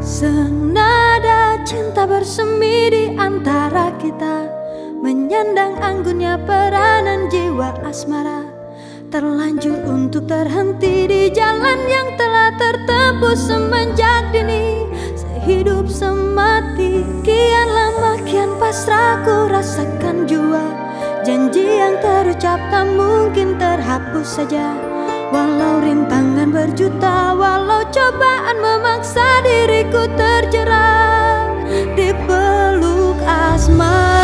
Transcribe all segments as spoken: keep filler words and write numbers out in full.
Senada cinta bersemi di antara kita, menyandang anggunnya peranan jiwa asmara. Terlanjur untuk terhenti di jalan yang telah tertempuh semenjak dini. Sehidup semati, kian lama kian pasrah ku rasakan jua. Janji yang terucap tak mungkin terhapus saja. Walau rintangan berjuta, walau cobaan memaksa diriku terjerat di peluk asmara.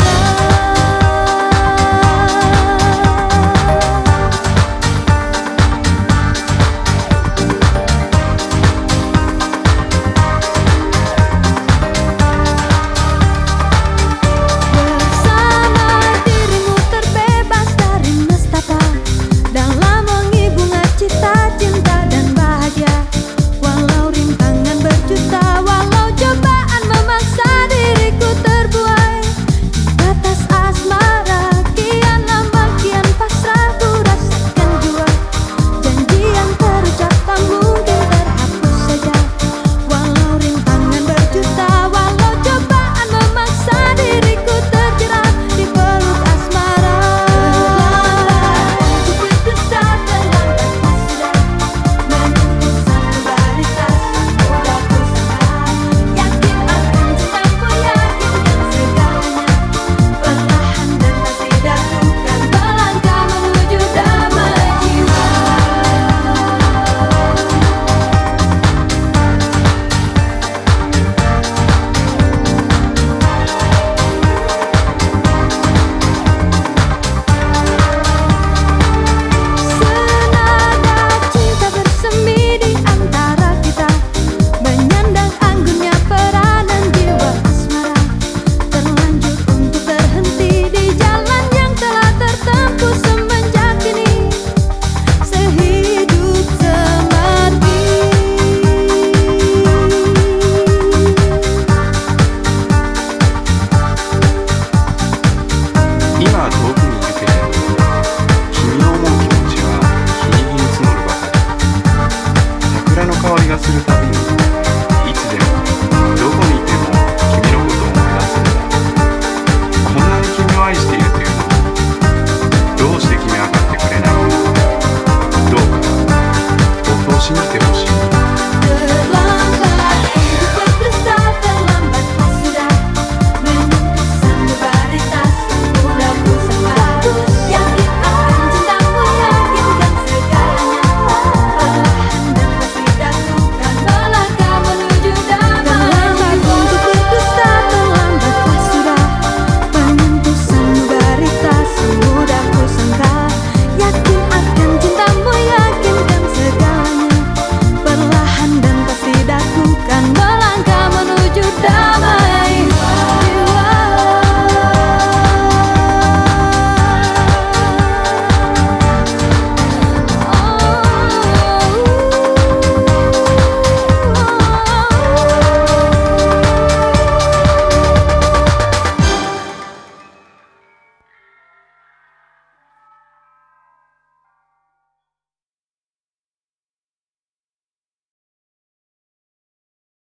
信じてほしい。